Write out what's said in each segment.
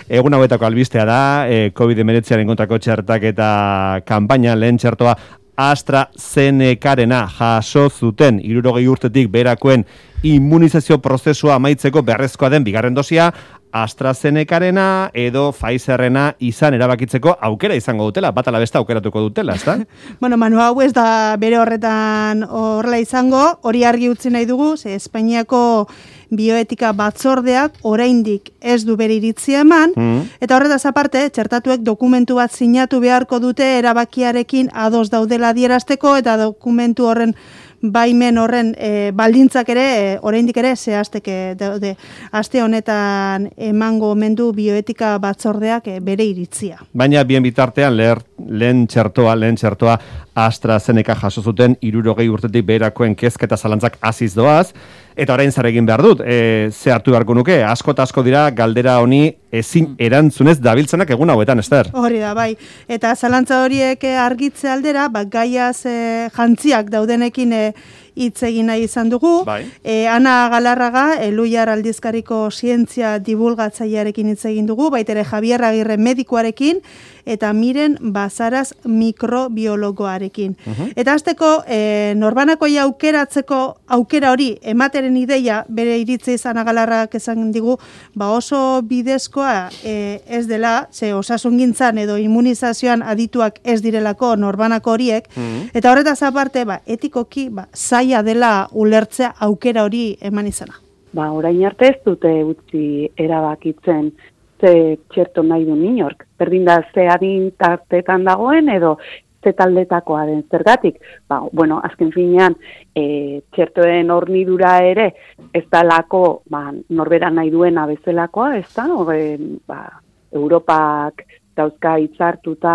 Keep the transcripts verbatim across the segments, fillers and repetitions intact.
egun hauetako albistea da, e, covid hemeretziaren kontrako txertak eta kanpaina lehen txertoa AstraZenecarena jaso zuten hirurogei urtetik beherakoen immunizazio prozesua amaitzeko beharrezkoa den bigarren dosia AstraZenecarena edo Pfizerrena izan erabakitzeko aukera izango dutela, bat ala beste aukeratuko dutela, ezta? Bueno, Manu, hau ez da bere horretan horrela izango, hori argi utzi nahi dugu, ze Espainiako bioetika batzordeak oraindik ez du bere iritzia eman, mm. eta horretaz aparte, txertatuek dokumentu bat sinatu beharko dute erabakiarekin ados daudela adierazteko, eta dokumentu horren baimen horren e, baldintzak ere, e, oraindik ere zehazteke daude. Aste honetan emango omendu bioetika batzordeak e, bere iritzia. Baina bien bitartean leher, lehen txertoa, lehen txertoa AstraZeneca jaso zuten hirurogei urtetik beherakoen kezketa zalantzak hasiz doaz, eta orain zer egin behar dut, e, ze hartu beharko nuke, asko eta asko dira galdera honi ezin erantzunez dabiltzenak egun hauetan, Ester. Hori da, bai. Eta zalantza horiek argitze aldera, ba, gaiaz e, jantziak daudenekin e, hitz egin nahi izan dugu. Bai. E, Ana Galarraga, Eluiar aldizkariko zientzia divulgatzailearekin hitz egin dugu, baitere Javier Agirre medikuarekin, eta Miren Bazaraz mikrobiologoarekin. Uh-huh. Eta hasteko e, norbanakoia aukeratzeko aukera hori emateren ideia bere iritzi izan Galarrak esan digu, ba oso bidezkoa e, ez dela, ze osasungintzan edo immunizazioan adituak ez direlako norbanako horiek, uh-huh. eta horretaz aparte, ba, etikoki, ba, zaila dela ulertzea aukera hori eman izana. Ba, orain arte ez dute utzi erabakitzen ze txerto nahi du inork. Berdin da ze adin tartetan dagoen edo ze taldetakoa den zergatik. Ba, bueno, azken finean, e, txertoen hornidura ere ez dalako ba, norbera nahi duena bezalakoa, ez da? Ore, ba, Europak dauzka hitzartuta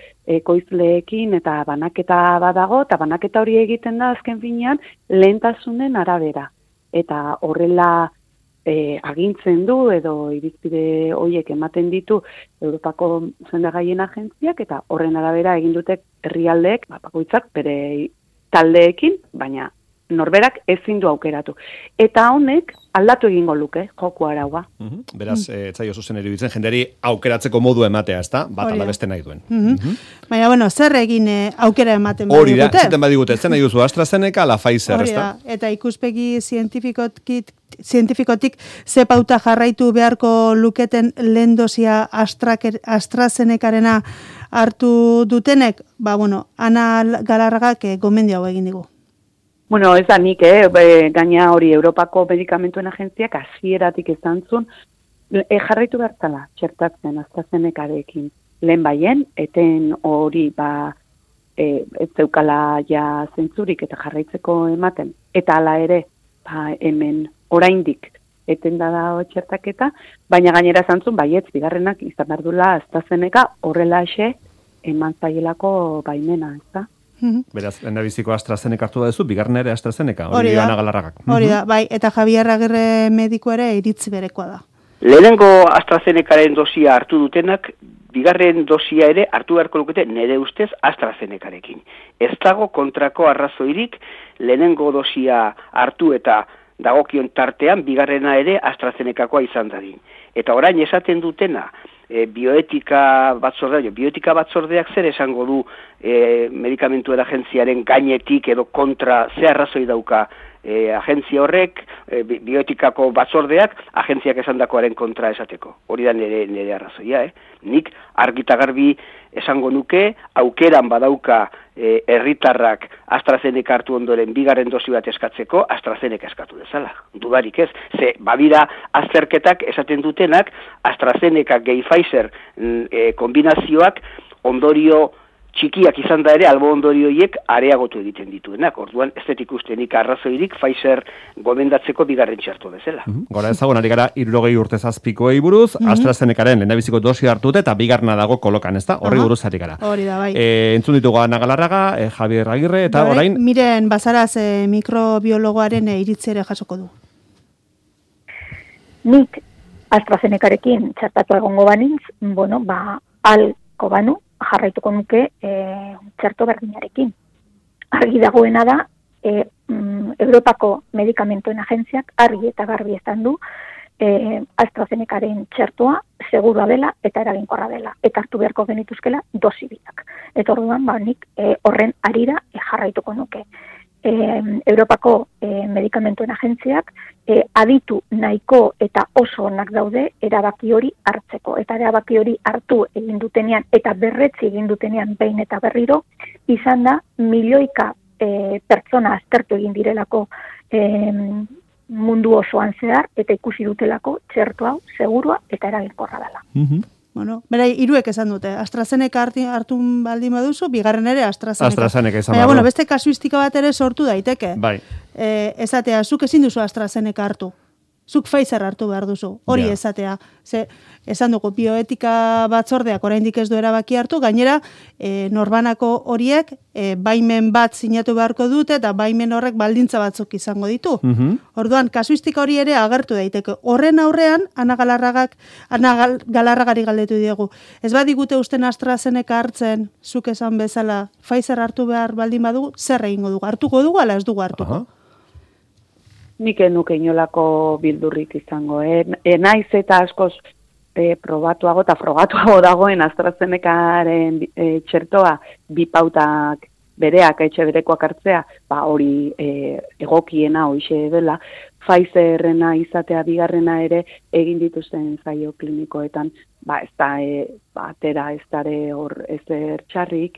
ekoizleekin eta banaketa badago, eta banaketa hori egiten da azken finean lehentasunen arabera. Eta horrela E, agintzen du edo irizpide horiek ematen ditu Europako sendagaien agentziak eta horren arabera egin dute herrialdeek bakoitzak bere taldeekin, baina norberak ezin du aukeratu. Eta honek aldatu egingo luke joko araua. Uh-huh. Beraz, mm. ez zaio zuzen eribitzen jenderi aukeratzeko modu ematea, ezta? Bat ala beste nahi duen. Uh-huh. Uh-huh. Baina, bueno, zer egin eh, aukera ematen badigute? Hori da, zuten badigute, zen nahi duzu AstraZeneca, la Pfizer, ezta? Eta ikuspegi zientifikotik zientifikotik ze pauta jarraitu beharko luketen lehen dosia AstraZenecarena hartu dutenek, ba, bueno, Ana Galarragak eh, gomendio hau egin digu. Bueno, ez da nik, eh? Be, gaina hori Europako medikamentuen agentziak hasieratik izan zuen, e, jarraitu bertala, txertatzen AstraZenecarekin. Lehen baien, eten hori ba, e, ez zeukala ja zentzurik eta jarraitzeko ematen. Eta hala ere, ba, hemen oraindik eten da da txertaketa, baina gainera zantzun, baietz, bigarrenak izan behar dula AstraZeneca horrela ese eman zaielako baimena, ez da? Beraz, lehendabiziko AstraZeneca hartu da duzu, bigarren ere AstraZeneca, hori da Ana Galarragak. Hori da, bai, eta Javier Agirre mediku ere iritzi berekoa da. Lehenengo AstraZenecaren dosia hartu dutenak, bigarren dosia ere hartu beharko lukete nire ustez AstraZenecarekin. Ez dago kontrako arrazoirik lehenengo dosia hartu eta dagokion tartean, bigarrena ere AstraZenecakoa izan dadin. Eta orain esaten dutena, e, bioetika batzordea, bioetika batzordeak zer esango du e, medikamentuen agentziaren gainetik edo kontra ze arrazoi dauka e, agentzia horrek, e, bioetikako batzordeak, agentziak esandakoaren kontra esateko. Hori da nire, nire arrazoia, eh? Nik argita garbi esango nuke, aukeran badauka e, herritarrak AstraZeneca hartu ondoren bigarren dosi bat eskatzeko, AstraZeneca eskatu dezala. Dudarik ez. Ze, badira azterketak esaten dutenak, AstraZeneca gehi Pfizer e, kombinazioak ondorio txikiak izan da ere, albo ondorioiek areagotu egiten dituenak. Orduan, ez detik ustenik arrazoirik Pfizer gomendatzeko bigarren txertu bezala. Mm-hmm. Gora ezagun, ari gara, hirurogei urte zazpikoei buruz, mm-hmm. AstraZenecaren lehendabiziko dosia hartu dute eta bigarna dago kolokan, ez da? Horri buruz ari gara. Hori da, bai. E, entzun ditugu Ana Galarraga, e, Javier Agirre, eta Dore, orain... Miren Bazaraz e, mikrobiologoaren e, iritzi ere jasoko du. Nik AstraZenecarekin txertatu egongo banintz, bueno, ba, alko banu, jarraituko nuke e, txerto berdinarekin. Argi dagoena da, e, mm, Europako medikamentuen agentziak argi eta garbi esan du, e, AstraZenecaren txertoa segurua dela eta eraginkorra dela, eta hartu beharko genituzkela dosi biak. Eta orduan, ba, nik e, horren arira e, jarraituko nuke. E, Europako e, medikamentuen agentziak e, aditu nahiko eta oso onak daude erabaki hori hartzeko. Eta erabaki hori hartu egin dutenean eta berretzi egin dutenean behin eta berriro, izan da milioika e, pertsona aztertu egin direlako e, mundu osoan zehar eta ikusi dutelako txerto hau segurua eta eraginkorra dela. Mhm. Bueno, bera, hiruek esan dute. AstraZeneca hartu, hartu baldin baduzu, bigarren ere AstraZeneca. AstraZeneca izan Baina, badu. bueno, beste kasuistika bat ere sortu daiteke. Bai. E, esatea, zuk ezin duzu AstraZeneca hartu. Zuk Pfizer hartu behar duzu. Hori Ja. esatea. Ze, esan dugu, bioetika batzordeak oraindik ez du erabaki hartu, gainera, e, norbanako horiek e, baimen bat sinatu beharko dute, eta baimen horrek baldintza batzuk izango ditu. Mhm. Orduan, kasuistika hori ere agertu daiteke. Horren aurrean, Ana Galarragak, Ana Gal, Galarragari galdetu diegu. Ez badigute usten AstraZeneca hartzen, zuk esan bezala, Pfizer hartu behar baldin badugu, zer egingo dugu? Hartuko dugu, ala ez dugu hartuko? Aha. Nik enuke inolako bildurrik izango. E, e naiz eta askoz e, probatuago eta frogatuago dagoen AstraZenecaren e, txertoa bi pautak bereak, etxe berekoak hartzea, ba hori e, egokiena hoixe dela. Pfizerrena izatea bigarrena ere egin dituzten zaio klinikoetan, ba ez da e, batera ez dare hor ezer txarrik,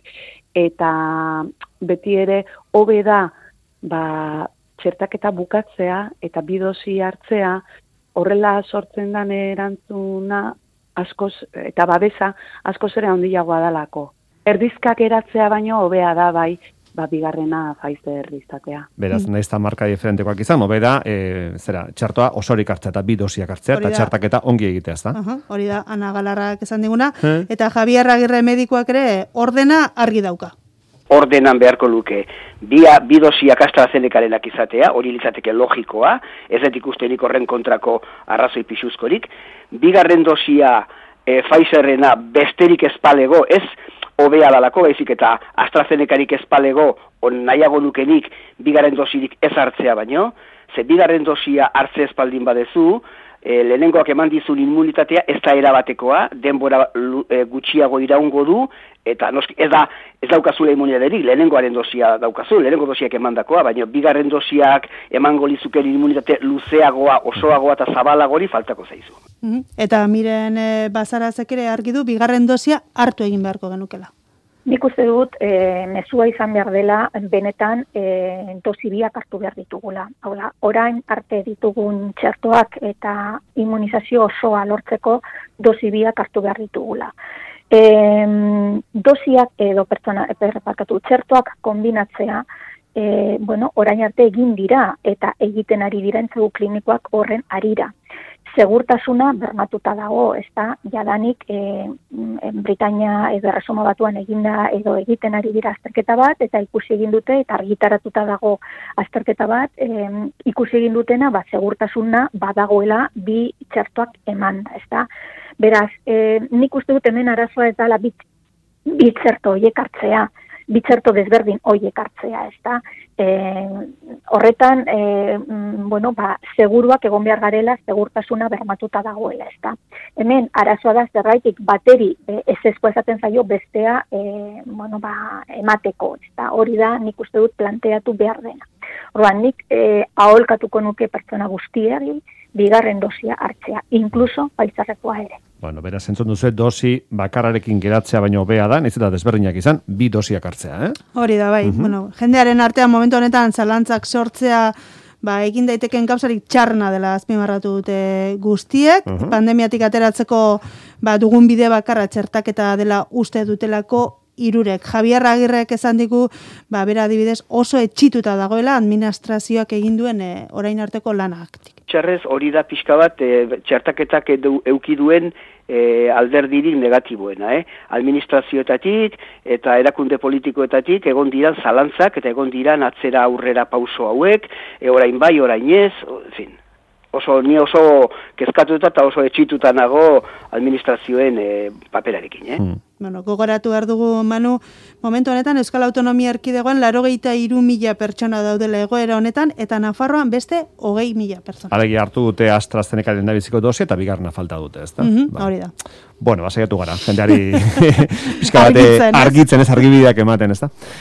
eta beti ere hobe da ba txertaketa bukatzea eta bi dosi hartzea, horrela sortzen den erantzuna askoz eta babesa askoz ere handiagoa dalako. Erdizkak eratzea baino hobea da bai, ba bigarrena Pfizer izatea. Beraz, nahiz eta marka diferentekoak izan, hobe da, e, zera, txertoa osorik hartzea eta bi dosiak hartzea, Hori eta da. txertaketa ongi egitea, ezta? Aha, hori da, Ana Galarrak esan diguna. Eh? Eta Javier Agirre medikuak ere ordena argi dauka. Ordenan beharko luke bia bidosiak AstraZenecarenak izatea, hori litzateke logikoa, ez dut ikustenik horren kontrako arrazoi pixuzkorik. Bigarren dosia e, Pfizerrena besterik espalego, ez hobea dalako, baizik eta AstraZenecarik espalego, on nahiago nukenik bigarren dosirik ez hartzea baino, ze bigarren dosia hartze espaldin badezu, e, lehenengoak eman dizun immunitatea ez da erabatekoa, denbora e, gutxiago iraungo du, eta noski, ez da ez daukazula immunitaterik, lehenengoaren dosia daukazu, lehenengo dosiak emandakoa, baina bigarren dosiak emango lizuken immunitate luzeagoa, osoagoa eta zabalagori faltako zaizu. Mhm. Eta miren e, bazarazek ere argi du, bigarren dosia hartu egin beharko genukela. Nik uste dut, e, mezua izan behar dela, benetan e, dosi biak hartu behar ditugula. Hau da, orain arte ditugun txertoak eta immunizazio osoa lortzeko dosi biak hartu behar ditugula. E, dosiak edo pertsona, perparkatu, txertoak kombinatzea, e, bueno, orain arte egin dira eta egiten ari dira entzegu klinikoak horren arira. Segurtasuna bermatuta dago, ez da, jadanik e, Britainia edo Erresuma Batuan eginda edo egiten ari dira azterketa bat, eta ikusi egin dute, eta argitaratuta dago azterketa bat, e, ikusi egin dutena, ba, segurtasuna badagoela bi txertoak eman, ez da. Beraz, e, nik uste dut hemen arazoa ez dela bi, bi txerto horiek hartzea, bi txerto desberdin horiek hartzea, ez da. E, horretan, e, bueno, ba, seguruak egon behar garela, segurtasuna bermatuta dagoela, ez da. Hemen, arazoa da zerraitik bateri e, ez ezko esaten zaio bestea e, bueno, ba, emateko, ez da. Hori da, nik uste dut planteatu behar dena. Orduan, nik e, aholkatuko nuke pertsona guztiari, bigarren dosia hartzea, inkluso Pfizerrekoa ere. Bueno, beraz, entzun duzu dosi bakarrarekin geratzea baino hobea da, nahiz eta desberdinak izan, bi dosiak hartzea, eh? Hori da, bai. Bueno, jendearen artean momentu honetan zalantzak sortzea, ba, egin daiteken gauzarik txarna dela azpimarratu dute guztiek, Mhm. pandemiatik ateratzeko ba, dugun bide bakarra txertaketa dela uste dutelako hirurek. Javier Agirrek esan digu, ba, bera adibidez oso etxituta dagoela administrazioak egin duen e, orain arteko lanaktik. Txarrez hori da pixka bat e, txertaketak edu, euki duen e, alderdirik negatiboena, eh? Administrazioetatik eta erakunde politikoetatik egon diran zalantzak eta egon diran atzera aurrera pauso hauek, e, orain bai, orain ez, en fin. oso, ni oso kezkatuta eta oso etxituta nago administrazioen e, paperarekin, eh? Hmm. Bueno, gogoratu behar dugu, Manu, momentu honetan Euskal Autonomia Erkidegoan larogeita hiru mila pertsona daudela egoera honetan, eta Nafarroan beste hogei mila pertsona. Alegia hartu dute AstraZeneca lehendabiziko dosia eta bigarna falta dute, ezta? Mm -hmm, Bai. Hori da. Bueno, basaiatu gara, jendeari pixka bate Argitzen, ez? argitzen ez argibideak ematen, ezta?